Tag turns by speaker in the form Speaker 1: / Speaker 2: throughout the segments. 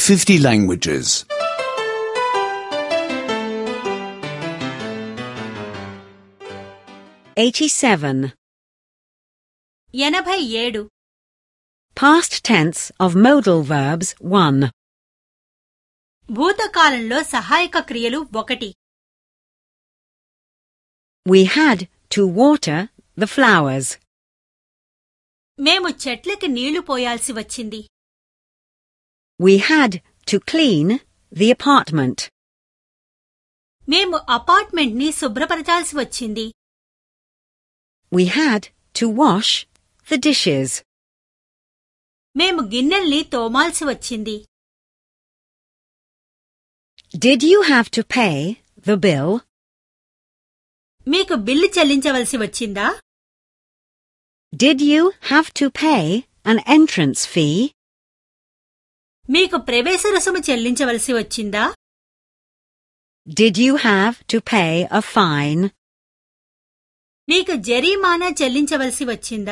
Speaker 1: 50 languages.
Speaker 2: 87.
Speaker 3: 87.
Speaker 2: Past tense of modal verbs 1.
Speaker 3: భూతకాలంలో సహాయక క్రియలు 1.
Speaker 2: We had to water the flowers.
Speaker 3: మేము చెట్లకి నీళ్లు పోయాల్సి వచ్చింది.
Speaker 2: We had to clean the apartment.
Speaker 3: మేము అపార్ట్మెంట్ ని శుభ్రపరచాల్సి వచ్చింది.
Speaker 2: We had to wash the dishes.
Speaker 3: మేము గిన్నెల్ని తోమాల్సి వచ్చింది.
Speaker 2: Did you have to pay the bill?
Speaker 3: మీకు బిల్లు చెల్లించవలసి వచ్చిందా?
Speaker 2: Did you have to pay an entrance fee?
Speaker 3: మీకు ప్రవేశ రుసుము చెల్లించవలసి వచ్చిందా?
Speaker 2: Did you have to pay a fine?
Speaker 3: మీకు జరిమానా చెల్లించవలసి వచ్చిందా?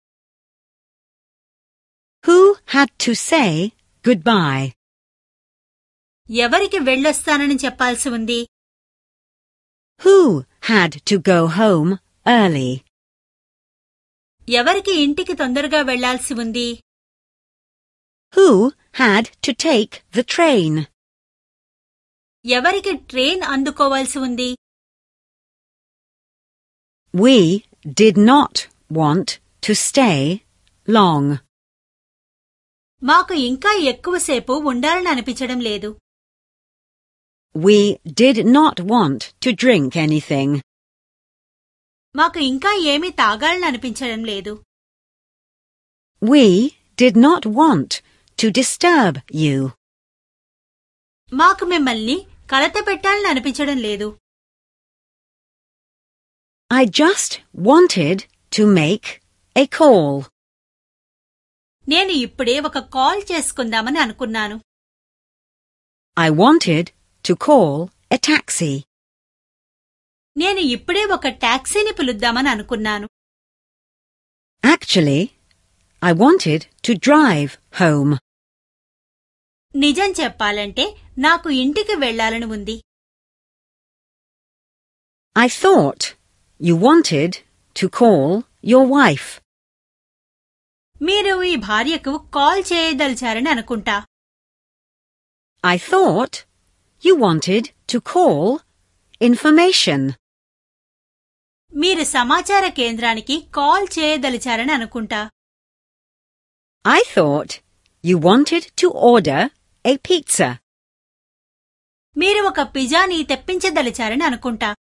Speaker 2: Who had to say goodbye?
Speaker 3: ఎవరికి వెళ్ళొస్తానని చెప్పాల్సి ఉంది?
Speaker 2: Who had to go home early?
Speaker 3: ఎవరికి ఇంటికి తొందరగా వెళ్లాల్సి ఉంది?
Speaker 2: Who had to take the train?
Speaker 3: ఎవరికి ట్రైన్ అందుకోవాల్సి ఉంది?
Speaker 2: We did not want to stay long.
Speaker 3: మాకు ఇంకా ఎక్కువసేపు ఉండాలని అనిపించడం లేదు.
Speaker 2: We did not want to drink anything.
Speaker 3: మాకు ఇంకా ఏమీ తాగాలని అనిపించడం లేదు.
Speaker 2: We did not want to disturb you.
Speaker 3: మాకు మిమ్మల్ని కలతపెట్టాలని అనిపించడం లేదు.
Speaker 2: I just wanted to make a call.
Speaker 3: నేను ఇప్పుడే ఒక కాల్ చేసుకుందామని అనుకున్నాను.
Speaker 2: I wanted to call a taxi.
Speaker 3: నేను ఇప్పుడే ఒక టాక్సీని పిలుద్దామని అనుకున్నాను.
Speaker 2: Actually, I wanted to drive home.
Speaker 3: నిజం చెప్పాలంటే నాకు ఇంటికి వెళ్లాలని ఉంది.
Speaker 2: I thought you wanted to call your wife.
Speaker 3: మీరు ఈ భార్యకు కాల్ చేయదలిచారని అనుకుంటా.
Speaker 2: I thought you wanted to call information.
Speaker 3: మీరు సమాచార కేంద్రానికి కాల్ చేయదలిచారని అనుకుంటా.
Speaker 2: I thought you wanted to order a pizza.
Speaker 3: మీరు ఒక పిజ్జాని తెప్పించదలిచారని అనుకుంటా.